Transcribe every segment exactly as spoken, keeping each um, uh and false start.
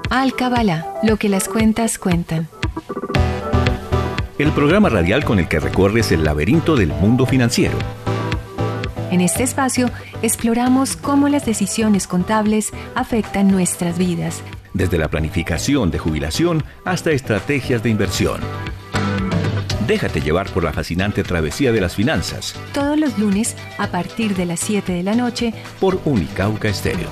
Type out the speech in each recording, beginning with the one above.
Alcabala, lo que las cuentas cuentan. El programa radial con el que recorres el laberinto del mundo financiero. En este espacio exploramos cómo las decisiones contables afectan nuestras vidas. Desde la planificación de jubilación hasta estrategias de inversión. Déjate llevar por la fascinante travesía de las finanzas. Todos los lunes a partir de las siete de la noche por Unicauca Estéreo.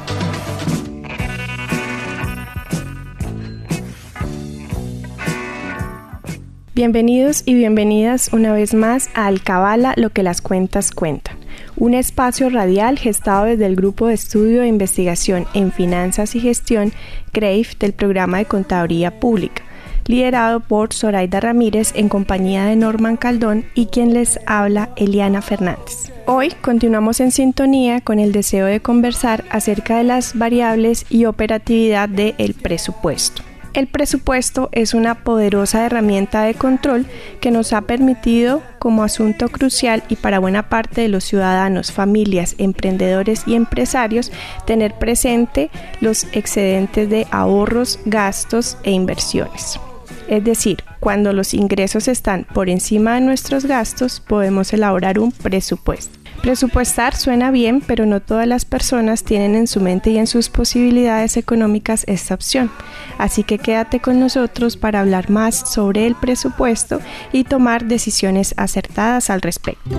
Bienvenidos y bienvenidas una vez más a Alcabala, lo que las cuentas cuentan. Un espacio radial gestado desde el Grupo de Estudio e Investigación en Finanzas y Gestión, C R E I F, del Programa de Contaduría Pública, liderado por Zoraida Ramírez en compañía de Norman Caldón y quien les habla, Eliana Fernández. Hoy continuamos en sintonía con el deseo de conversar acerca de las variables y operatividad del presupuesto. El presupuesto es una poderosa herramienta de control que nos ha permitido, como asunto crucial y para buena parte de los ciudadanos, familias, emprendedores y empresarios, tener presente los excedentes de ahorros, gastos e inversiones. Es decir, cuando los ingresos están por encima de nuestros gastos, podemos elaborar un presupuesto. Presupuestar suena bien, pero no todas las personas tienen en su mente y en sus posibilidades económicas esta opción. Así que quédate con nosotros para hablar más sobre el presupuesto y tomar decisiones acertadas al respecto.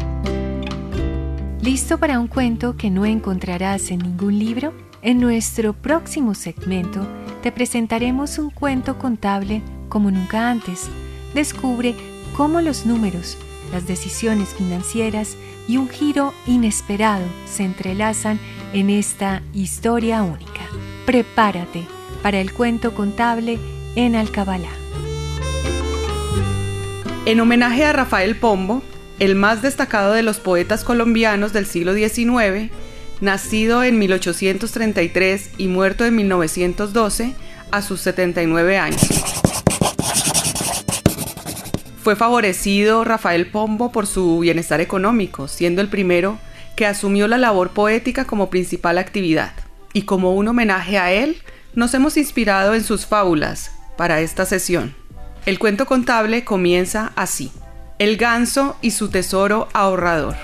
¿Listo para un cuento que no encontrarás en ningún libro? En nuestro próximo segmento te presentaremos un cuento contable como nunca antes. Descubre cómo los números, las decisiones financieras y un giro inesperado se entrelazan en esta historia única. Prepárate para el cuento contable en Alcabala. En homenaje a Rafael Pombo, el más destacado de los poetas colombianos del siglo diecinueve, nacido en mil ochocientos treinta y tres y muerto en mil novecientos doce, a sus setenta y nueve años. Fue favorecido Rafael Pombo por su bienestar económico, siendo el primero que asumió la labor poética como principal actividad. Y como un homenaje a él, nos hemos inspirado en sus fábulas para esta sesión. El cuento contable comienza así: El ganso y su tesoro ahorrador.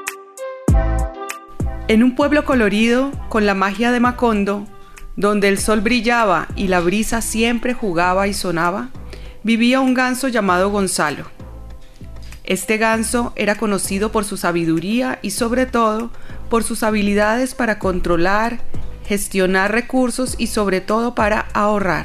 En un pueblo colorido, con la magia de Macondo, donde el sol brillaba y la brisa siempre jugaba y sonaba, vivía un ganso llamado Gonzalo. Este ganso era conocido por su sabiduría y sobre todo por sus habilidades para controlar, gestionar recursos y sobre todo para ahorrar.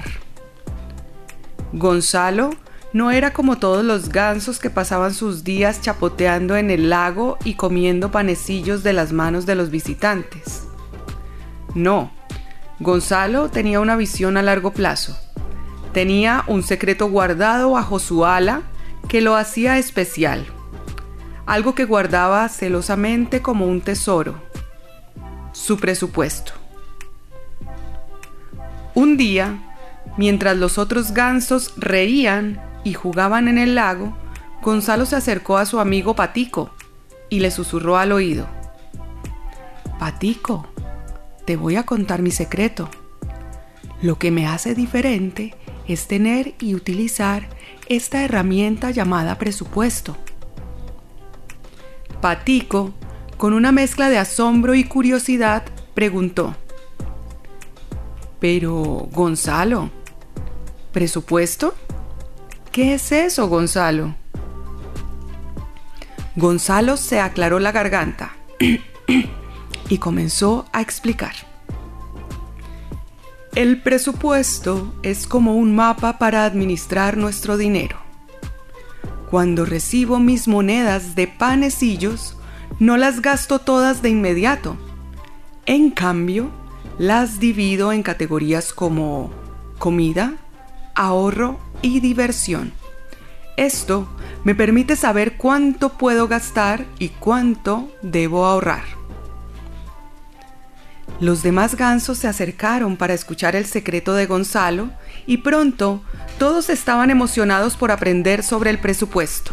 Gonzalo no era como todos los gansos que pasaban sus días chapoteando en el lago y comiendo panecillos de las manos de los visitantes. No, Gonzalo tenía una visión a largo plazo. Tenía un secreto guardado bajo su ala que lo hacía especial. Algo que guardaba celosamente como un tesoro: su presupuesto. Un día, mientras los otros gansos reían y jugaban en el lago, Gonzalo se acercó a su amigo Patico y le susurró al oído: Patico, te voy a contar mi secreto. Lo que me hace diferente es tener y utilizar esta herramienta llamada presupuesto. Patico, con una mezcla de asombro y curiosidad, preguntó: Pero, Gonzalo, ¿presupuesto? ¿Qué es eso, Gonzalo? Gonzalo se aclaró la garganta y comenzó a explicar. El presupuesto es como un mapa para administrar nuestro dinero. Cuando recibo mis monedas de panecillos, no las gasto todas de inmediato. En cambio, las divido en categorías como comida, ahorro y diversión. Esto me permite saber cuánto puedo gastar y cuánto debo ahorrar. Los demás gansos se acercaron para escuchar el secreto de Gonzalo y pronto todos estaban emocionados por aprender sobre el presupuesto.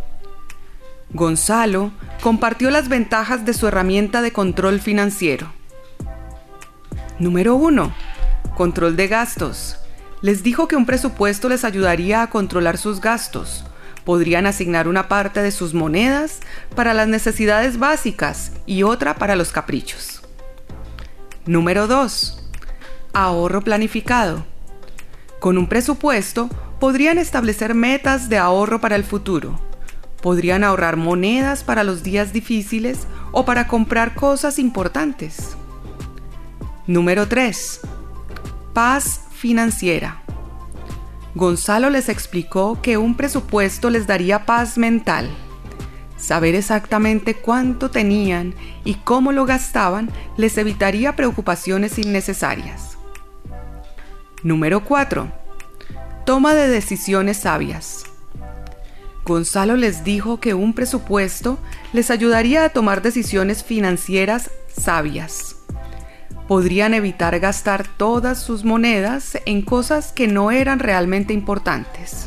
Gonzalo compartió las ventajas de su herramienta de control financiero. Número uno. Control de gastos. Les dijo que un presupuesto les ayudaría a controlar sus gastos. Podrían asignar una parte de sus monedas para las necesidades básicas y otra para los caprichos. Número dos. Ahorro planificado. Con un presupuesto podrían establecer metas de ahorro para el futuro. Podrían ahorrar monedas para los días difíciles o para comprar cosas importantes. Número tres. Paz financiera. Gonzalo les explicó que un presupuesto les daría paz mental. Saber exactamente cuánto tenían y cómo lo gastaban les evitaría preocupaciones innecesarias. Número cuatro. Toma de decisiones sabias. Gonzalo les dijo que un presupuesto les ayudaría a tomar decisiones financieras sabias. Podrían evitar gastar todas sus monedas en cosas que no eran realmente importantes.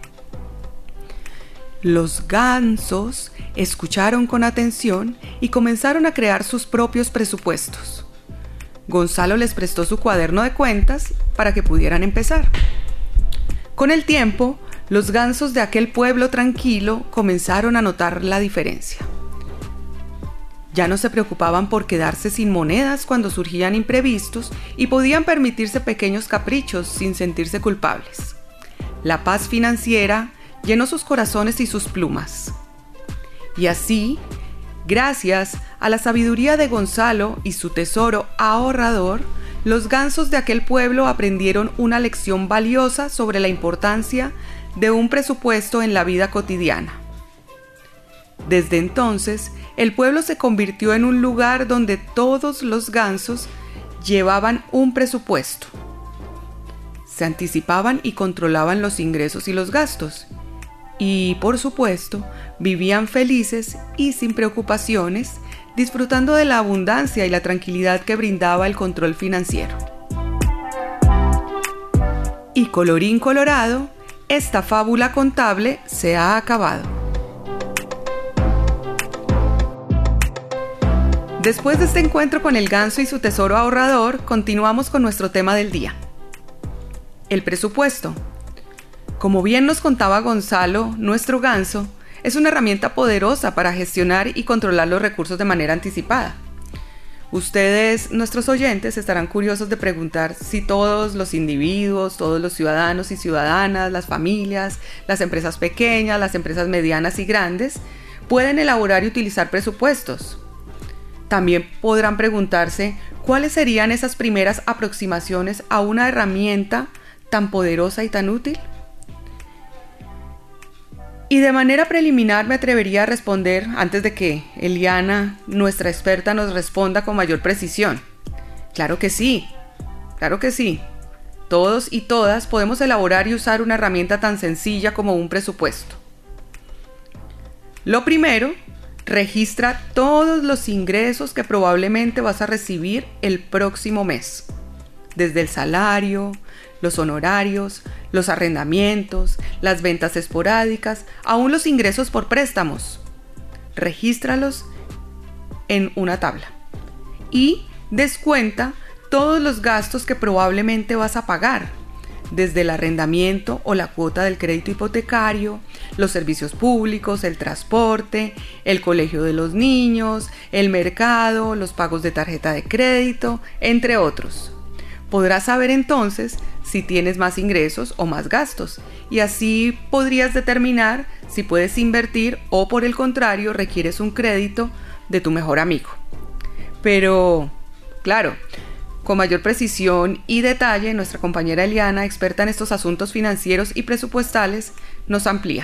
Los gansos escucharon con atención y comenzaron a crear sus propios presupuestos. Gonzalo les prestó su cuaderno de cuentas para que pudieran empezar. Con el tiempo, los gansos de aquel pueblo tranquilo comenzaron a notar la diferencia. Ya no se preocupaban por quedarse sin monedas cuando surgían imprevistos y podían permitirse pequeños caprichos sin sentirse culpables. La paz financiera llenó sus corazones y sus plumas. Y así, gracias a la sabiduría de Gonzalo y su tesoro ahorrador, los gansos de aquel pueblo aprendieron una lección valiosa sobre la importancia de un presupuesto en la vida cotidiana. Desde entonces, el pueblo se convirtió en un lugar donde todos los gansos llevaban un presupuesto. Se anticipaban y controlaban los ingresos y los gastos. Y, por supuesto, vivían felices y sin preocupaciones, disfrutando de la abundancia y la tranquilidad que brindaba el control financiero. Y colorín colorado, esta fábula contable se ha acabado. Después de este encuentro con el ganso y su tesoro ahorrador, continuamos con nuestro tema del día. El presupuesto. Como bien nos contaba Gonzalo, nuestro ganso, es una herramienta poderosa para gestionar y controlar los recursos de manera anticipada. Ustedes, nuestros oyentes, estarán curiosos de preguntar si todos los individuos, todos los ciudadanos y ciudadanas, las familias, las empresas pequeñas, las empresas medianas y grandes, pueden elaborar y utilizar presupuestos. También podrán preguntarse cuáles serían esas primeras aproximaciones a una herramienta tan poderosa y tan útil. Y de manera preliminar me atrevería a responder antes de que Eliana, nuestra experta, nos responda con mayor precisión. Claro que sí, claro que sí. Todos y todas podemos elaborar y usar una herramienta tan sencilla como un presupuesto. Lo primero, registra todos los ingresos que probablemente vas a recibir el próximo mes. Desde el salario, los honorarios, los arrendamientos, las ventas esporádicas, aún los ingresos por préstamos. Regístralos en una tabla y descuenta todos los gastos que probablemente vas a pagar, desde el arrendamiento o la cuota del crédito hipotecario, los servicios públicos, el transporte, el colegio de los niños, el mercado, los pagos de tarjeta de crédito, entre otros. Podrás saber entonces si tienes más ingresos o más gastos, y así podrías determinar si puedes invertir o, por el contrario, requieres un crédito de tu mejor amigo. Pero, claro, con mayor precisión y detalle, nuestra compañera Eliana, experta en estos asuntos financieros y presupuestales, nos amplía.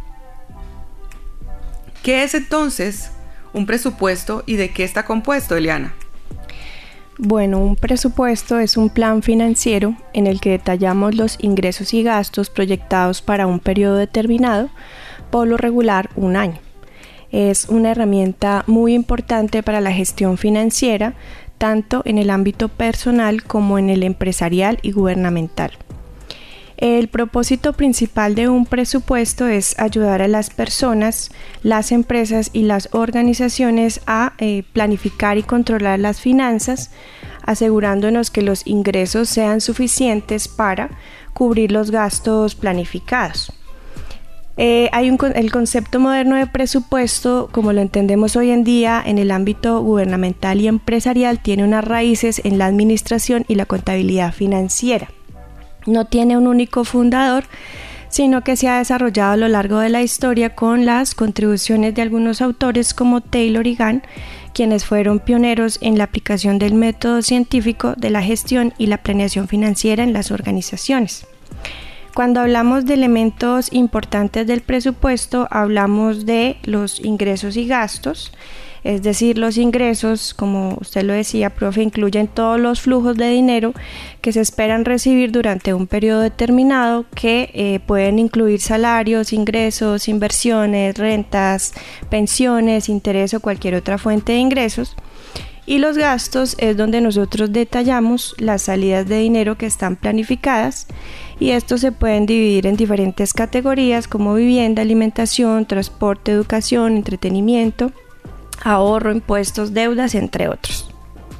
¿Qué es entonces un presupuesto y de qué está compuesto, Eliana? Bueno, un presupuesto es un plan financiero en el que detallamos los ingresos y gastos proyectados para un periodo determinado, por lo regular un año. Es una herramienta muy importante para la gestión financiera, tanto en el ámbito personal como en el empresarial y gubernamental. El propósito principal de un presupuesto es ayudar a las personas, las empresas y las organizaciones a eh, planificar y controlar las finanzas, asegurándonos que los ingresos sean suficientes para cubrir los gastos planificados. Eh, hay un, el concepto moderno de presupuesto, como lo entendemos hoy en día en el ámbito gubernamental y empresarial, tiene unas raíces en la administración y la contabilidad financiera. No tiene un único fundador, sino que se ha desarrollado a lo largo de la historia con las contribuciones de algunos autores como Taylor y Gann, quienes fueron pioneros en la aplicación del método científico de la gestión y la planeación financiera en las organizaciones. Cuando hablamos de elementos importantes del presupuesto, hablamos de los ingresos y gastos, es decir, los ingresos, como usted lo decía, profe, incluyen todos los flujos de dinero que se esperan recibir durante un periodo determinado, que eh, pueden incluir salarios, ingresos, inversiones, rentas, pensiones, interés o cualquier otra fuente de ingresos. Y los gastos es donde nosotros detallamos las salidas de dinero que están planificadas, y estos se pueden dividir en diferentes categorías como vivienda, alimentación, transporte, educación, entretenimiento, ahorro, impuestos, deudas, entre otros.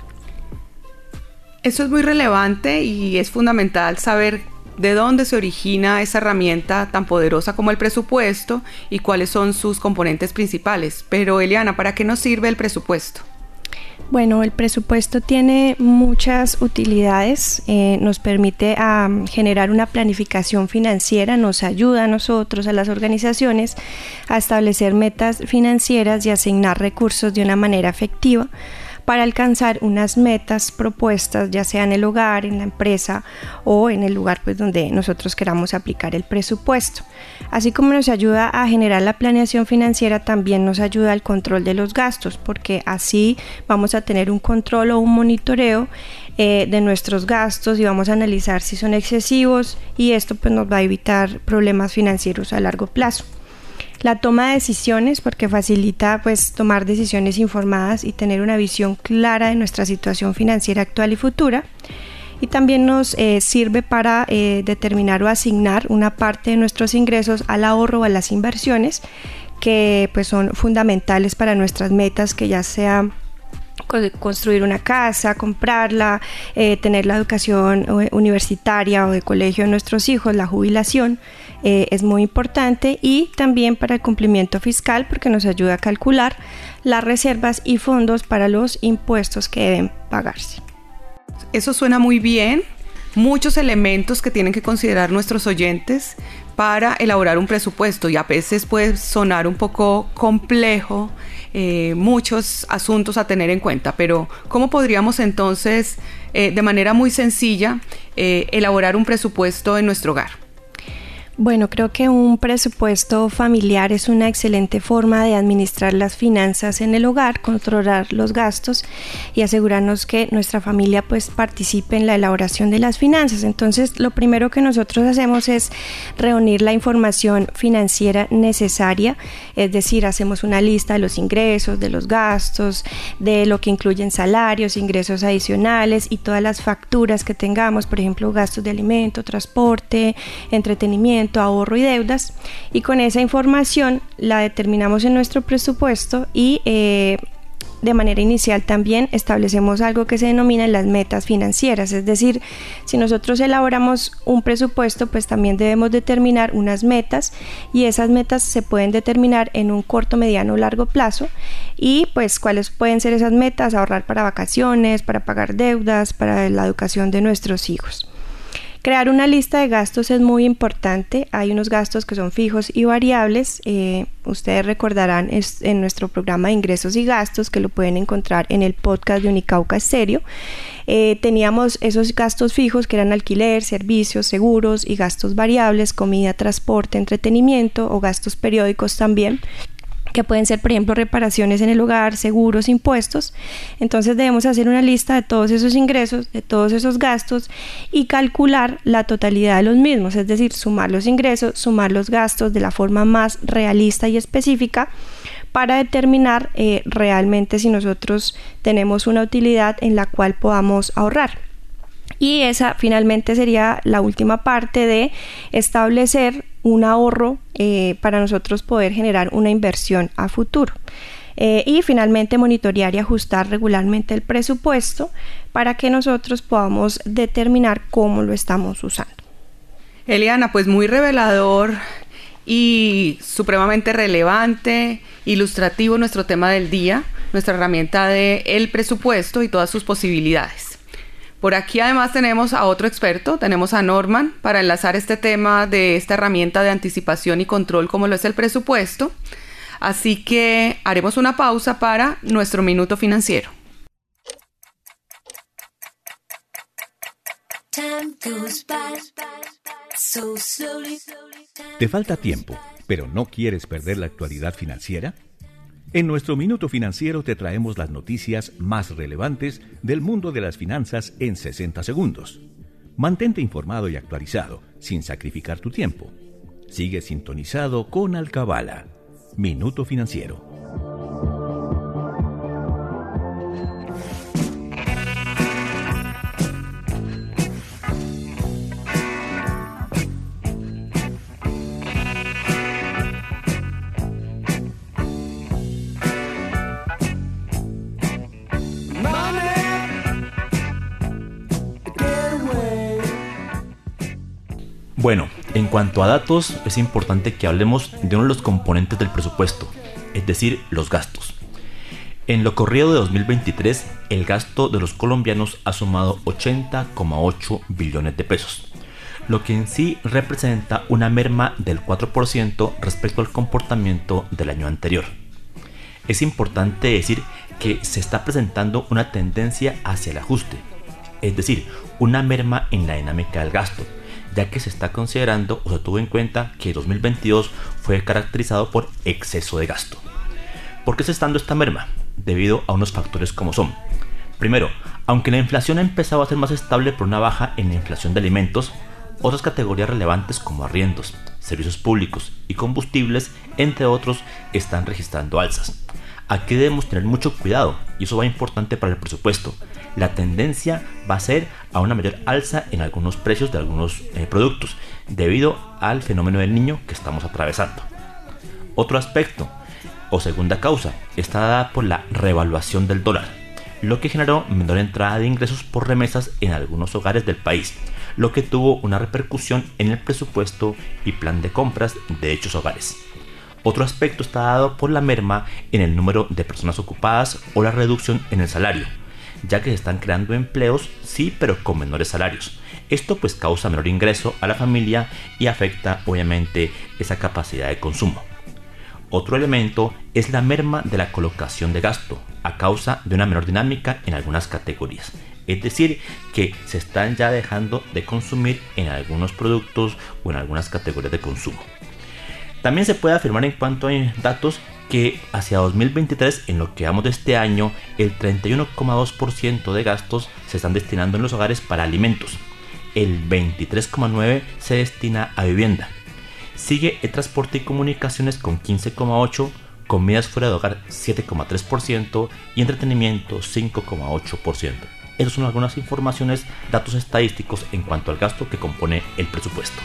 Eso es muy relevante y es fundamental saber de dónde se origina esa herramienta tan poderosa como el presupuesto y cuáles son sus componentes principales. Pero Eliana, ¿para qué nos sirve el presupuesto? Bueno, el presupuesto tiene muchas utilidades, eh, nos permite um, generar una planificación financiera, nos ayuda a nosotros, a las organizaciones, a establecer metas financieras y asignar recursos de una manera efectiva para alcanzar unas metas propuestas, ya sea en el hogar, en la empresa o en el lugar pues, donde nosotros queramos aplicar el presupuesto. Así como nos ayuda a generar la planeación financiera, también nos ayuda al control de los gastos, porque así vamos a tener un control o un monitoreo eh, de nuestros gastos y vamos a analizar si son excesivos, y esto pues, nos va a evitar problemas financieros a largo plazo. La toma de decisiones, porque facilita pues tomar decisiones informadas y tener una visión clara de nuestra situación financiera actual y futura. Y también nos eh, sirve para eh, determinar o asignar una parte de nuestros ingresos al ahorro o a las inversiones, que pues son fundamentales para nuestras metas, que ya sea construir una casa, comprarla, eh, tener la educación universitaria o de colegio de nuestros hijos, la jubilación, eh, es muy importante, y también para el cumplimiento fiscal, porque nos ayuda a calcular las reservas y fondos para los impuestos que deben pagarse. Eso suena muy bien, muchos elementos que tienen que considerar nuestros oyentes para elaborar un presupuesto, y a veces puede sonar un poco complejo, eh, muchos asuntos a tener en cuenta, pero ¿cómo podríamos entonces eh, de manera muy sencilla eh, elaborar un presupuesto en nuestro hogar? Bueno, creo que un presupuesto familiar es una excelente forma de administrar las finanzas en el hogar, controlar los gastos y asegurarnos que nuestra familia pues participe en la elaboración de las finanzas. Entonces, lo primero que nosotros hacemos es reunir la información financiera necesaria, es decir, hacemos una lista de los ingresos, de los gastos, de lo que incluyen salarios, ingresos adicionales y todas las facturas que tengamos, por ejemplo, gastos de alimento, transporte, entretenimiento, ahorro y deudas, y con esa información la determinamos en nuestro presupuesto, y eh, de manera inicial también establecemos algo que se denomina las metas financieras, es decir, si nosotros elaboramos un presupuesto, pues también debemos determinar unas metas, y esas metas se pueden determinar en un corto, mediano o largo plazo. Y pues cuáles pueden ser esas metas: ahorrar para vacaciones, para pagar deudas, para la educación de nuestros hijos. Crear una lista de gastos es muy importante. Hay unos gastos que son fijos y variables. Eh, ustedes recordarán es en nuestro programa de ingresos y gastos, que lo pueden encontrar en el podcast de Unicauca Estéreo. Eh, teníamos esos gastos fijos, que eran alquiler, servicios, seguros, y gastos variables, comida, transporte, entretenimiento, o gastos periódicos también, que pueden ser, por ejemplo, reparaciones en el hogar, seguros, impuestos. Entonces debemos hacer una lista de todos esos ingresos, de todos esos gastos, y calcular la totalidad de los mismos, es decir, sumar los ingresos, sumar los gastos de la forma más realista y específica, para determinar eh, realmente si nosotros tenemos una utilidad en la cual podamos ahorrar. Y esa finalmente sería la última parte, de establecer un ahorro eh, para nosotros poder generar una inversión a futuro. eh, y finalmente monitorear y ajustar regularmente el presupuesto para que nosotros podamos determinar cómo lo estamos usando. Eliana, pues muy revelador y supremamente relevante, ilustrativo nuestro tema del día, nuestra herramienta de el presupuesto y todas sus posibilidades. Por aquí además tenemos a otro experto, tenemos a Norman para enlazar este tema de esta herramienta de anticipación y control como lo es el presupuesto. Así que haremos una pausa para nuestro minuto financiero. ¿Te falta tiempo, pero no quieres perder la actualidad financiera? En nuestro Minuto Financiero te traemos las noticias más relevantes del mundo de las finanzas en sesenta segundos. Mantente informado y actualizado, sin sacrificar tu tiempo. Sigue sintonizado con Alcabala. Minuto Financiero. Bueno, en cuanto a datos, es importante que hablemos de uno de los componentes del presupuesto, es decir, los gastos. En lo corrido de dos mil veintitrés, el gasto de los colombianos ha sumado ochenta coma ocho billones de pesos, lo que en sí representa una merma del cuatro por ciento respecto al comportamiento del año anterior. Es importante decir que se está presentando una tendencia hacia el ajuste, es decir, una merma en la dinámica del gasto, ya que se está considerando o se tuvo en cuenta que dos mil veintidós fue caracterizado por exceso de gasto. ¿Por qué se está dando esta merma? Debido a unos factores como son: primero, aunque la inflación ha empezado a ser más estable por una baja en la inflación de alimentos, otras categorías relevantes como arriendos, servicios públicos y combustibles, entre otros, están registrando alzas. Aquí debemos tener mucho cuidado y eso va importante para el presupuesto. La tendencia va a ser a una mayor alza en algunos precios de algunos eh, productos debido al fenómeno del niño que estamos atravesando. Otro aspecto o segunda causa está dada por la revaluación del dólar, lo que generó menor entrada de ingresos por remesas en algunos hogares del país, lo que tuvo una repercusión en el presupuesto y plan de compras de dichos hogares. Otro aspecto está dado por la merma en el número de personas ocupadas o la reducción en el salario, ya que se están creando empleos, sí, pero con menores salarios. Esto pues causa menor ingreso a la familia y afecta obviamente esa capacidad de consumo. Otro elemento es la merma de la colocación de gasto a causa de una menor dinámica en algunas categorías. Es decir, que se están ya dejando de consumir en algunos productos o en algunas categorías de consumo. También se puede afirmar en cuanto a datos que hacia dos mil veintitrés, en lo que vamos de este año, el treinta y uno coma dos por ciento de gastos se están destinando en los hogares para alimentos, el veintitrés coma nueve por ciento se destina a vivienda, sigue el transporte y comunicaciones con quince coma ocho por ciento, comidas fuera de hogar siete coma tres por ciento y entretenimiento cinco coma ocho por ciento. Esas son algunas informaciones, datos estadísticos en cuanto al gasto que compone el presupuesto.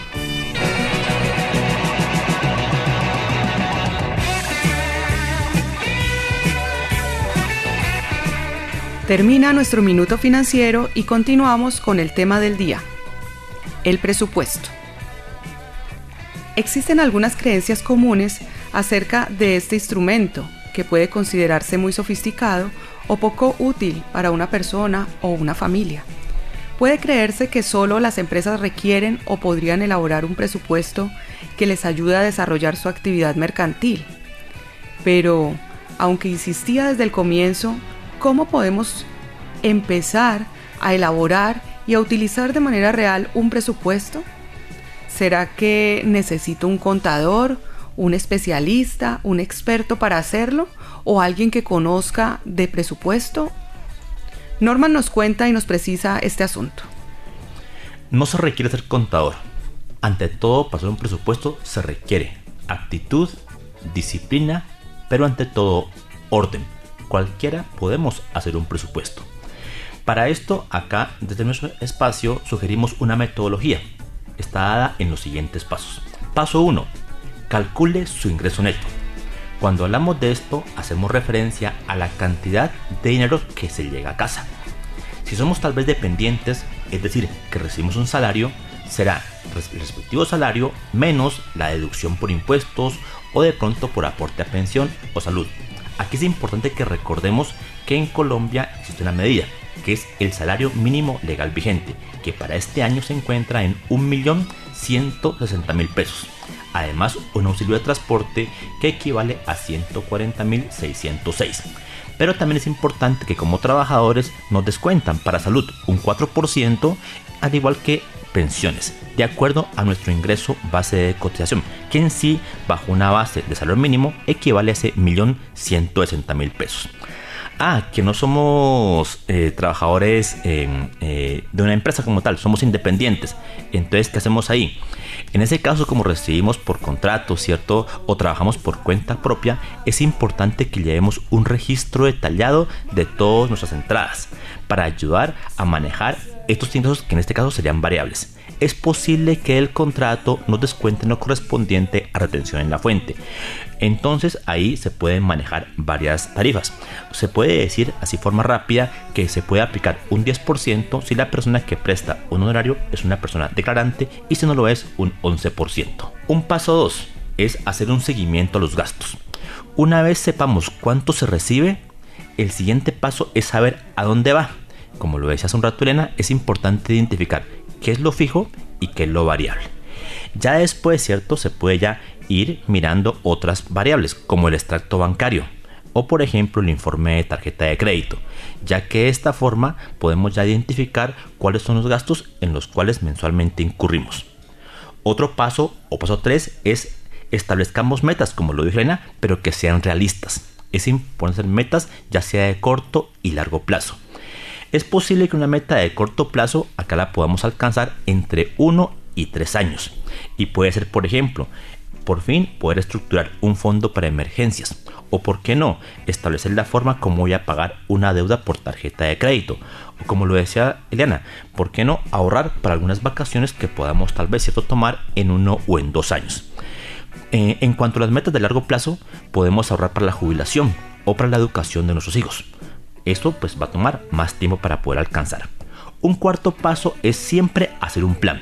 Termina nuestro minuto financiero y continuamos con el tema del día, el presupuesto. Existen algunas creencias comunes acerca de este instrumento que puede considerarse muy sofisticado o poco útil para una persona o una familia. Puede creerse que solo las empresas requieren o podrían elaborar un presupuesto que les ayude a desarrollar su actividad mercantil. Pero, aunque insistía desde el comienzo, ¿cómo podemos empezar a elaborar y a utilizar de manera real un presupuesto? ¿Será que necesito un contador, un especialista, un experto para hacerlo o alguien que conozca de presupuesto? Norman nos cuenta y nos precisa este asunto. No se requiere ser contador. Ante todo, para hacer un presupuesto se requiere actitud, disciplina, pero ante todo, orden. Cualquiera podemos hacer un presupuesto. Para esto, acá desde nuestro espacio sugerimos una metodología. Está dada en los siguientes pasos. Paso uno. Calcule su ingreso neto. Cuando hablamos de esto, hacemos referencia a la cantidad de dinero que se llega a casa. Si somos tal vez dependientes, es decir, que recibimos un salario, será el respectivo salario menos la deducción por impuestos o de pronto por aporte a pensión o salud. Aquí es importante que recordemos que en Colombia existe una medida, que es el salario mínimo legal vigente, que para este año se encuentra en un millón ciento sesenta mil pesos. Además, un auxilio de transporte que equivale a ciento cuarenta mil seiscientos seis. Pero también es importante que como trabajadores nos descuentan para salud un cuatro por ciento, al igual que pensiones, de acuerdo a nuestro ingreso base de cotización, que en sí, bajo una base de salario mínimo, equivale a ese millón ciento sesenta mil pesos. Ah, que no somos eh, trabajadores eh, eh, de una empresa como tal, somos independientes. Entonces, ¿qué hacemos ahí? En ese caso, como recibimos por contrato, ¿cierto? O trabajamos por cuenta propia, es importante que llevemos un registro detallado de todas nuestras entradas para ayudar a manejar estos ingresos que en este caso serían variables. Es posible que el contrato nos descuente lo correspondiente a retención en la fuente. Entonces ahí se pueden manejar varias tarifas. Se puede decir así forma rápida que se puede aplicar un diez por ciento si la persona que presta un honorario es una persona declarante y si no lo es un once por ciento. Un paso dos es hacer un seguimiento a los gastos. Una vez sepamos cuánto se recibe, el siguiente paso es saber a dónde va. Como lo decía hace un rato Elena, es importante identificar qué es lo fijo y qué es lo variable. Ya después, ¿cierto? Se puede ya ir mirando otras variables como el extracto bancario o por ejemplo el informe de tarjeta de crédito, ya que de esta forma podemos ya identificar cuáles son los gastos en los cuales mensualmente incurrimos. Otro paso o paso tres es establezcamos metas, como lo dijo Elena, pero que sean realistas. Es importante hacer metas ya sea de corto y largo plazo. Es posible que una meta de corto plazo acá la podamos alcanzar entre uno y tres años. Y puede ser, por ejemplo, por fin poder estructurar un fondo para emergencias. O por qué no, establecer la forma como voy a pagar una deuda por tarjeta de crédito. O como lo decía Eliana, por qué no ahorrar para algunas vacaciones que podamos tal vez cierto tomar en uno o en dos años. Eh, en cuanto a las metas de largo plazo, podemos ahorrar para la jubilación o para la educación de nuestros hijos. Esto pues va a tomar más tiempo para poder alcanzar. Un cuarto paso es siempre hacer un plan.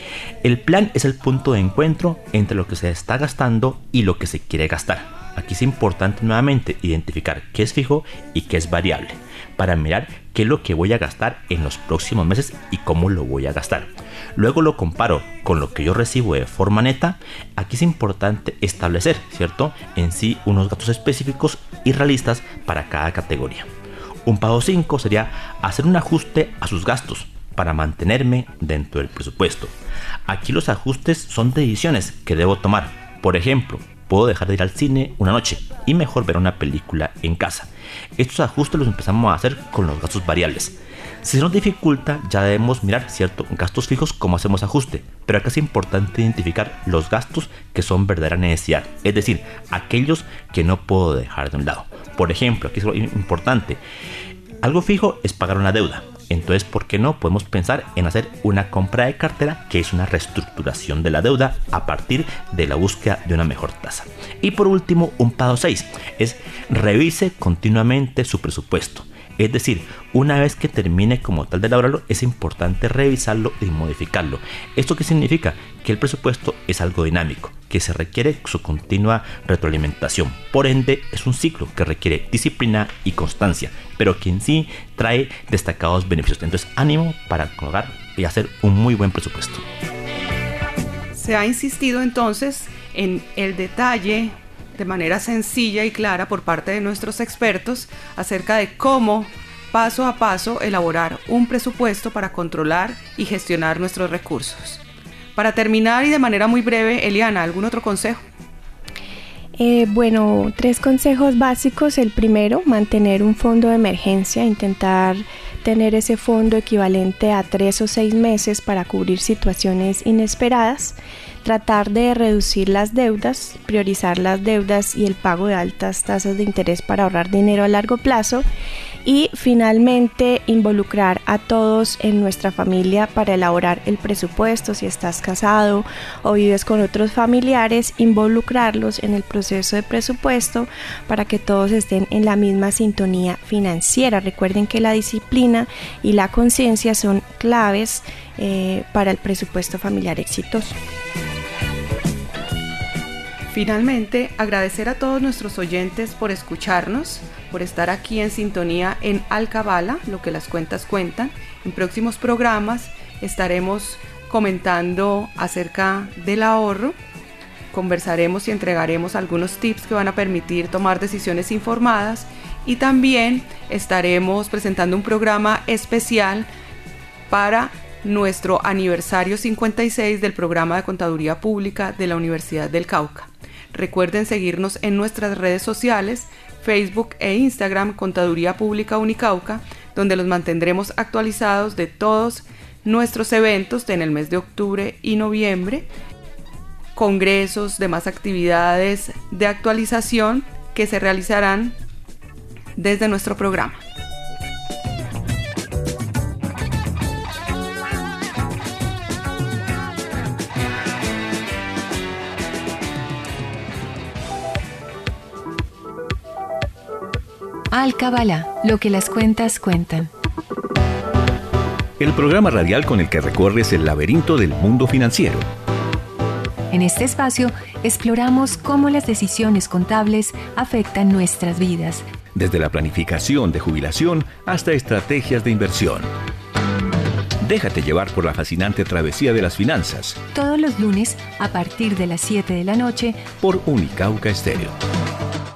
El plan es el punto de encuentro entre lo que se está gastando y lo que se quiere gastar. Aquí es importante nuevamente identificar qué es fijo y qué es variable, para mirar qué es lo que voy a gastar en los próximos meses y cómo lo voy a gastar. Luego lo comparo con lo que yo recibo de forma neta. Aquí es importante establecer, ¿cierto?, en sí unos gastos específicos y realistas para cada categoría. Un paso cinco sería hacer un ajuste a sus gastos para mantenerme dentro del presupuesto. Aquí los ajustes son decisiones que debo tomar. Por ejemplo, puedo dejar de ir al cine una noche y mejor ver una película en casa. Estos ajustes los empezamos a hacer con los gastos variables. Si se nos dificulta, ya debemos mirar ciertos gastos fijos cómo hacemos ajuste, pero acá es importante identificar los gastos que son verdadera necesidad, es decir, aquellos que no puedo dejar de un lado. Por ejemplo, aquí es lo importante, algo fijo es pagar una deuda. Entonces, ¿por qué no podemos pensar en hacer una compra de cartera, que es una reestructuración de la deuda a partir de la búsqueda de una mejor tasa? Y por último, un paso seis es revise continuamente su presupuesto. Es decir, una vez que termine como tal de elaborarlo, es importante revisarlo y modificarlo. ¿Esto qué significa? Que el presupuesto es algo dinámico, que se requiere su continua retroalimentación. Por ende, es un ciclo que requiere disciplina y constancia, pero que en sí trae destacados beneficios. Entonces, ánimo para lograr y hacer un muy buen presupuesto. Se ha insistido entonces en el detalle de manera sencilla y clara por parte de nuestros expertos acerca de cómo paso a paso elaborar un presupuesto para controlar y gestionar nuestros recursos. Para terminar y de manera muy breve, Eliana, ¿algún otro consejo? Eh, bueno, tres consejos básicos. El primero, mantener un fondo de emergencia, intentar tener ese fondo equivalente a tres o seis meses para cubrir situaciones inesperadas. Tratar de reducir las deudas, priorizar las deudas y el pago de altas tasas de interés para ahorrar dinero a largo plazo. Y finalmente, involucrar a todos en nuestra familia para elaborar el presupuesto. Si estás casado o vives con otros familiares, involucrarlos en el proceso de presupuesto para que todos estén en la misma sintonía financiera. Recuerden que la disciplina y la conciencia son claves eh, para el presupuesto familiar exitoso. Finalmente, agradecer a todos nuestros oyentes por escucharnos, por estar aquí en sintonía en Alcabala, lo que las cuentas cuentan. En próximos programas estaremos comentando acerca del ahorro, conversaremos y entregaremos algunos tips que van a permitir tomar decisiones informadas y también estaremos presentando un programa especial para nuestro aniversario cincuenta y seis del programa de Contaduría Pública de la Universidad del Cauca. Recuerden seguirnos en nuestras redes sociales, Facebook e Instagram, Contaduría Pública Unicauca, donde los mantendremos actualizados de todos nuestros eventos en el mes de octubre y noviembre, congresos, demás actividades de actualización que se realizarán desde nuestro programa. Alcabala, lo que las cuentas cuentan. El programa radial con el que recorres el laberinto del mundo financiero. En este espacio exploramos cómo las decisiones contables afectan nuestras vidas, Desde la planificación de jubilación hasta estrategias de inversión. Déjate llevar por la fascinante travesía de las finanzas. todos los lunes a partir de las siete de la noche Por Unicauca Estéreo.